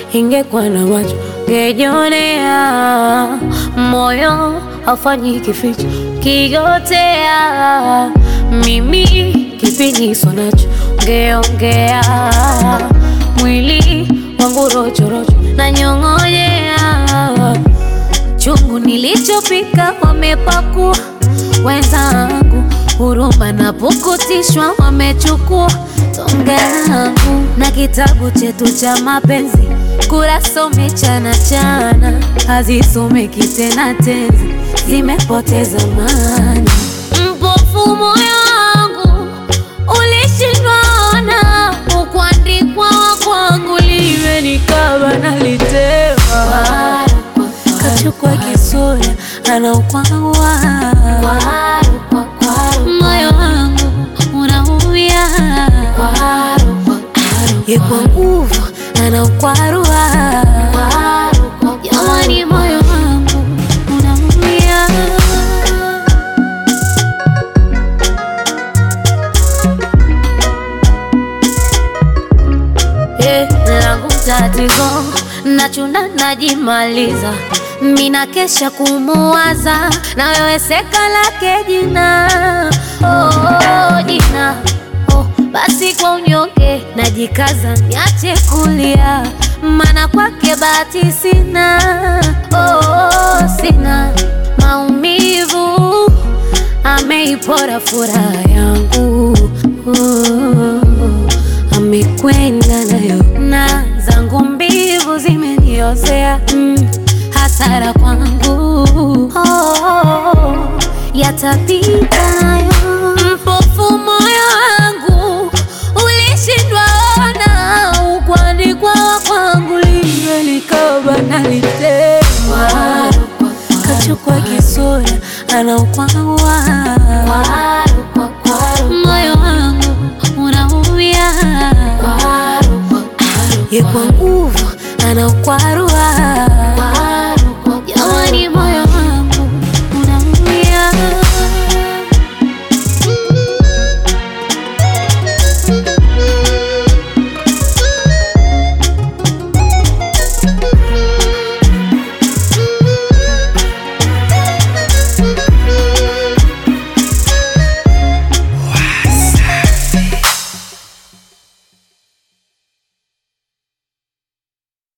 ingekuwa na macho ngejionea. Moyo haufanyi kificho kigotea. Mimi kipiniso nacho ngeongea. Mwili wangu rocho rocho na nyong'onyea. Chungu nilichopika wamepakua wenzangu. Huruma na pukutishwa wamechukua tonge langu. Na kitabu chetu cha mapenzi kurasa umechana chana. Hazisomeki tena tenzi, zimepoteza maana. Mpofu moyo wangu ulishindwa ona. Ukuandikwa kwangu liwe nikaba nalitema. Kachukua kisura anaukwawa. Moyo wangu unaumia. Ye kwa nguvu anaukwarua. Jamani moyo wangu unaumia. Langu tatizo nachuna najimaliza. Mina kesha kumuwaza na wewe seka lake jina. Jina basi kwa unyonge najikaza niache kulia. Mana kwake bahati sina. Sina maumivu, ameipora furaha yangu. Amekwenda nayo na zangu mbivu zimeniozea. Hasara kwangu yatapita nayo. Mpofu moyo wangu ulishindwa ona. Ukuandikwa kwangu liwe likaba nalitema. Kachukua kisura anaukwawa. Moyo wangu unaumia. Ye kwa nguvu anaukwaru.